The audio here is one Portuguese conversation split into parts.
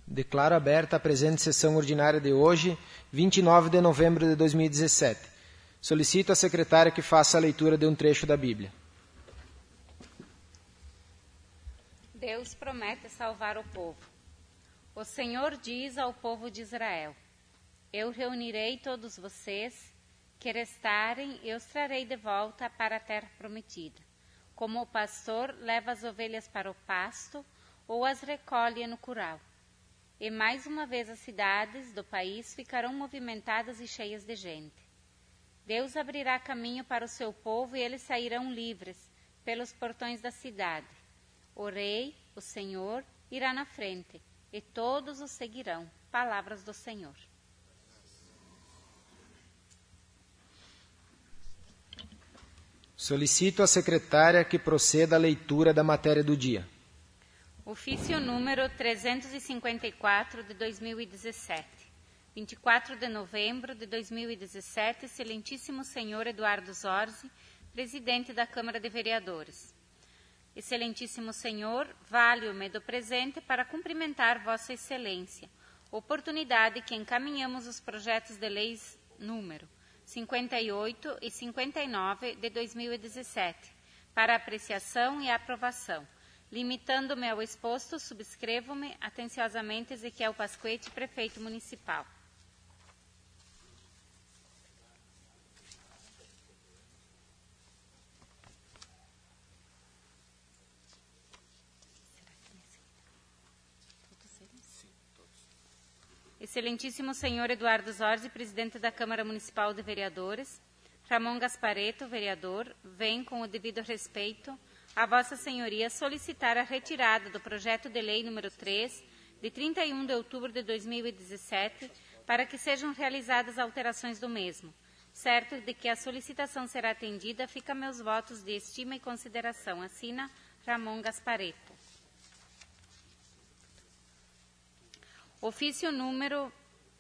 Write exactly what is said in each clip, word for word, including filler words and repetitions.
Declaro aberta a presente sessão ordinária de hoje, vinte e nove de novembro de dois mil e dezessete. Solicito à secretária que faça a leitura de um trecho da Bíblia. Deus promete salvar o povo. O Senhor diz ao povo de Israel: Eu reunirei todos vocês que restarem e os trarei de volta para a terra prometida. Como o pastor leva as ovelhas para o pasto ou as recolhe no curral. E mais uma vez as cidades do país ficarão movimentadas e cheias de gente. Deus abrirá caminho para o seu povo e eles sairão livres pelos portões da cidade. O rei, o Senhor, irá na frente e todos o seguirão. Palavras do Senhor. Solicito à secretária que proceda à leitura da matéria do dia. Ofício número trezentos e cinquenta e quatro de dois mil e dezessete. vinte e quatro de novembro de dois mil e dezessete, Excelentíssimo Senhor Eduardo Zorzi, Presidente da Câmara de Vereadores. Excelentíssimo Senhor, valho-me do presente para cumprimentar Vossa Excelência, oportunidade que encaminhamos os projetos de leis número cinquenta e oito e cinquenta e nove de dois mil e dezessete, para apreciação e aprovação. Limitando-me ao exposto, subscrevo-me atenciosamente Ezequiel Pasquete, Prefeito Municipal. Excelentíssimo Senhor Eduardo Zorzi, Presidente da Câmara Municipal de Vereadores, Ramon Gasparetto, vereador, vem com o devido respeito a Vossa Senhoria solicitar a retirada do projeto de lei número três, de trinta e um de outubro de dois mil e dezessete, para que sejam realizadas alterações do mesmo. Certo de que a solicitação será atendida, fica meus votos de estima e consideração. Assina Ramon Gasparetto. Ofício número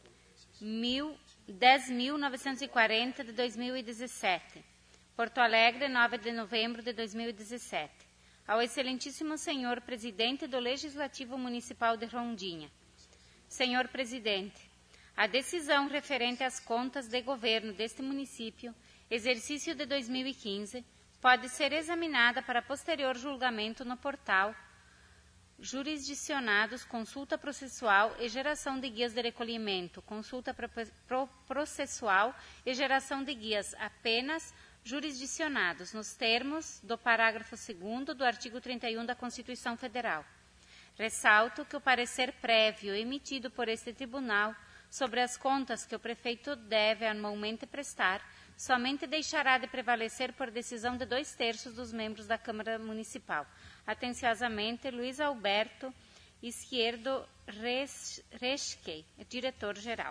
dez mil novecentos e quarenta de dois mil e dezessete. Porto Alegre, nove de novembro de dois mil e dezessete. Ao Excelentíssimo Senhor Presidente do Legislativo Municipal de Rondinha. Senhor Presidente, a decisão referente às contas de governo deste município, exercício de dois mil e quinze, pode ser examinada para posterior julgamento no portal Jurisdicionados, consulta processual e geração de guias de recolhimento, consulta pro processual e geração de guias apenas jurisdicionados, nos termos do parágrafo segundo do artigo trinta e um da Constituição Federal. Ressalto que o parecer prévio emitido por este tribunal sobre as contas que o prefeito deve anualmente prestar somente deixará de prevalecer por decisão de dois terços dos membros da Câmara Municipal. Atenciosamente, Luiz Alberto Izquierdo Reschke, diretor-geral.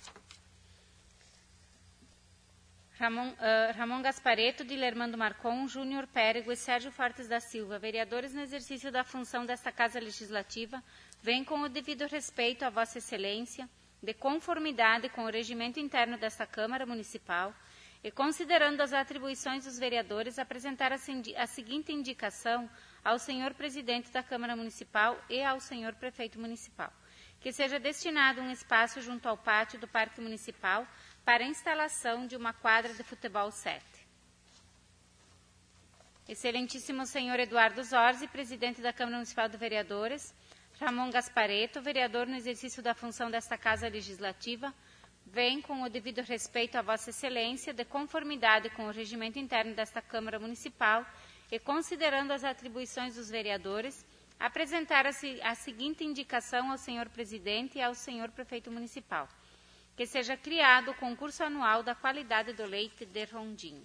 Ramon, uh, Ramon Gasparetto, Dilermando Marcon, Júnior Pérego e Sérgio Fortes da Silva, vereadores no exercício da função desta Casa Legislativa, vêm com o devido respeito a Vossa Excelência, de conformidade com o regimento interno desta Câmara Municipal, e considerando as atribuições dos vereadores, apresentar a, a seguinte indicação ao senhor Presidente da Câmara Municipal e ao senhor Prefeito Municipal, que seja destinado um espaço junto ao pátio do Parque Municipal para a instalação de uma quadra de futebol sete. Excelentíssimo senhor Eduardo Zorzi, Presidente da Câmara Municipal de Vereadores, Ramon Gasparetto, vereador no exercício da função desta Casa Legislativa, vem com o devido respeito a Vossa Excelência, de conformidade com o regimento interno desta Câmara Municipal e considerando as atribuições dos vereadores, apresentar a, a seguinte indicação ao senhor Presidente e ao senhor Prefeito Municipal, que seja criado o concurso anual da qualidade do leite de Rondinha.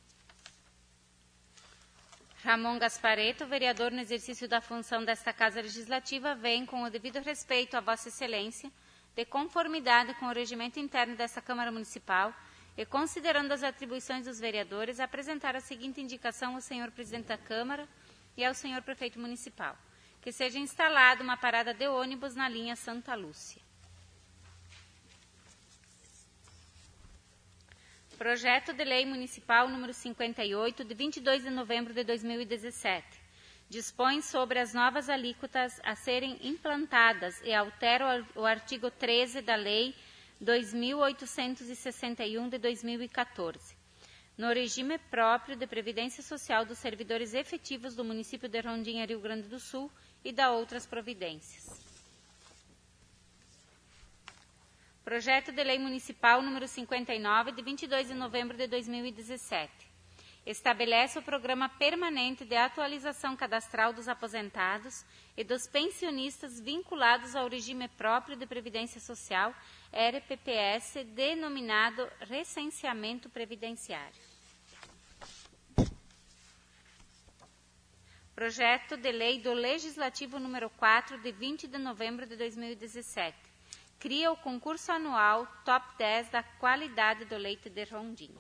Ramon Gasparetto, vereador no exercício da função desta Casa Legislativa, vem com o devido respeito a Vossa Excelência, de conformidade com o regimento interno desta Câmara Municipal e considerando as atribuições dos vereadores, apresentar a seguinte indicação ao senhor Presidente da Câmara e ao senhor Prefeito Municipal, que seja instalada uma parada de ônibus na linha Santa Lúcia. Projeto de Lei Municipal número cinquenta e oito, de vinte e dois de novembro de dois mil e dezessete. dispõe sobre as novas alíquotas a serem implantadas e altera o artigo treze da Lei dois mil oitocentos e sessenta e um de dois mil e quatorze, no regime próprio de previdência social dos servidores efetivos do município de Rondinha, Rio Grande do Sul, e da outras providências. Projeto de Lei Municipal número cinquenta e nove, de vinte e dois de novembro de dois mil e dezessete. Estabelece o Programa Permanente de Atualização Cadastral dos Aposentados e dos Pensionistas vinculados ao regime próprio de Previdência Social, R P P S, denominado Recenseamento Previdenciário. Projeto de Lei do Legislativo número quatro, de vinte de novembro de dois mil e dezessete. Cria o concurso anual Top dez da qualidade do leite de Rondinha.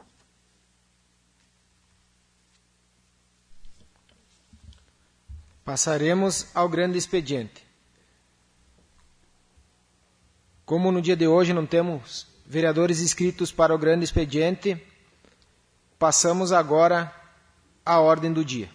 Passaremos ao grande expediente. Como no dia de hoje não temos vereadores inscritos para o grande expediente, passamos agora à ordem do dia.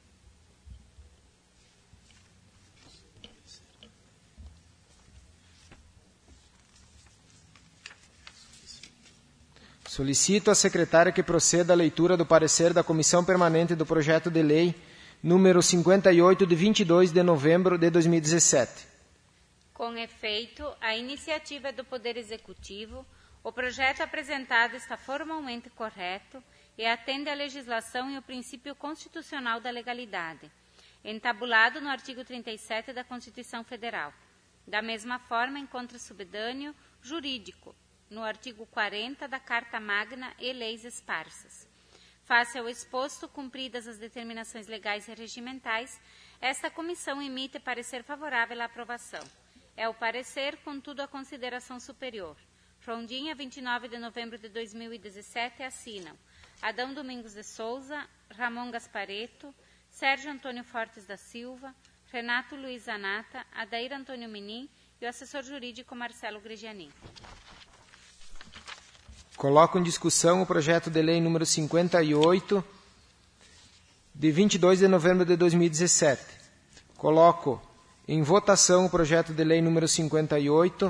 Solicito à secretária que proceda à leitura do parecer da Comissão Permanente do Projeto de Lei número cinquenta e oito, de vinte e dois de novembro de dois mil e dezessete. Com efeito, a iniciativa é do Poder Executivo, o projeto apresentado está formalmente correto e atende à legislação e ao princípio constitucional da legalidade, entabulado no artigo trinta e sete da Constituição Federal. Da mesma forma, encontra subdâneo jurídico no artigo quarenta da Carta Magna e leis esparsas. Face ao exposto, cumpridas as determinações legais e regimentais, esta comissão emite parecer favorável à aprovação. É o parecer, contudo, a consideração superior. Rondinha, vinte e nove de novembro de dois mil e dezessete, assinam Adão Domingos de Souza, Ramon Gaspareto, Sérgio Antônio Fortes da Silva, Renato Luiz Zanata, Adair Antônio Menin e o assessor jurídico Marcelo Grigianin. Coloco em discussão o projeto de lei número cinquenta e oito, de vinte e dois de novembro de dois mil e dezessete. Coloco em votação o projeto de lei número cinquenta e oito,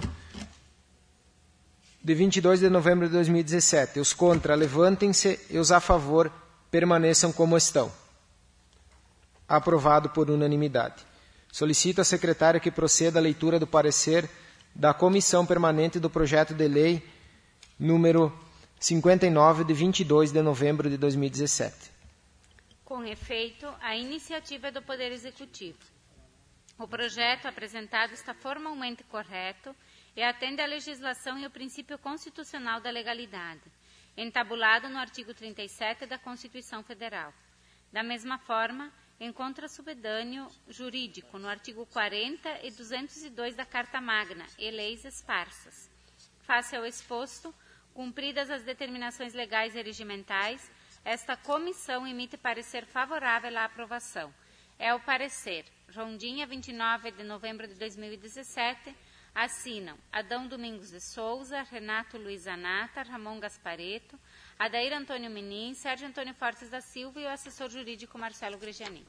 de vinte e dois de novembro de dois mil e dezessete. Os contra, levantem-se, e os a favor, permaneçam como estão. Aprovado por unanimidade. Solicito à secretária que proceda à leitura do parecer da Comissão Permanente do Projeto de Lei número cinquenta e nove, de vinte e dois de novembro de dois mil e dezessete. Com efeito, a iniciativa é do Poder Executivo. O projeto apresentado está formalmente correto e atende à legislação e ao princípio constitucional da legalidade, entabulado no artigo trinta e sete da Constituição Federal. Da mesma forma, encontra subedâneo jurídico no artigo quarenta e duzentos e dois da Carta Magna e leis esparsas. Face ao exposto, cumpridas as determinações legais e regimentais, esta comissão emite parecer favorável à aprovação. É o parecer. Rondinha, vinte e nove de novembro de dois mil e dezessete, assinam Adão Domingos de Souza, Renato Luiz Zanata, Ramon Gaspareto, Adair Antônio Menin, Sérgio Antônio Fortes da Silva e o assessor jurídico Marcelo Grigianin.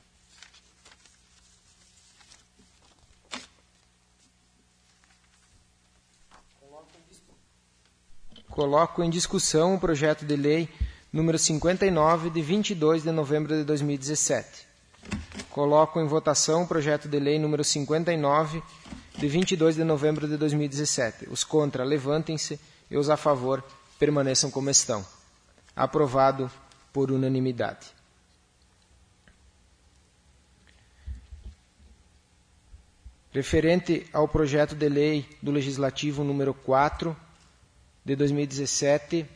Coloco em discussão o projeto de lei número cinquenta e nove, de vinte e dois de novembro de dois mil e dezessete. Coloco em votação o projeto de lei número cinquenta e nove, de vinte e dois de novembro de dois mil e dezessete. Os contra, levantem-se, e os a favor, permaneçam como estão. Aprovado por unanimidade. Referente ao projeto de lei do Legislativo número quatro, de dois mil e dezessete,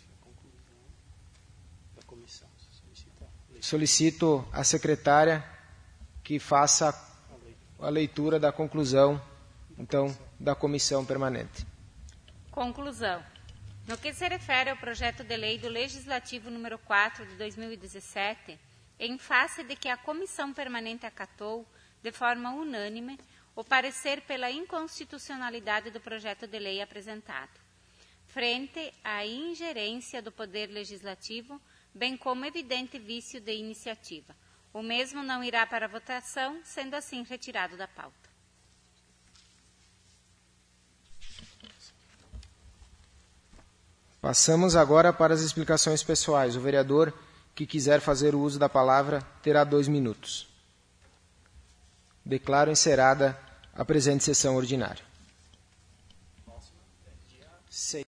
solicito à secretária que faça a leitura da conclusão, então, da comissão permanente. Conclusão. No que se refere ao projeto de lei do Legislativo número quatro de dois mil e dezessete, em face de que a comissão permanente acatou, de forma unânime, o parecer pela inconstitucionalidade do projeto de lei apresentado, frente à ingerência do Poder Legislativo, bem como evidente vício de iniciativa. O mesmo não irá para votação, sendo assim retirado da pauta. Passamos agora para as explicações pessoais. O vereador que quiser fazer o uso da palavra terá dois minutos. Declaro encerrada a presente sessão ordinária.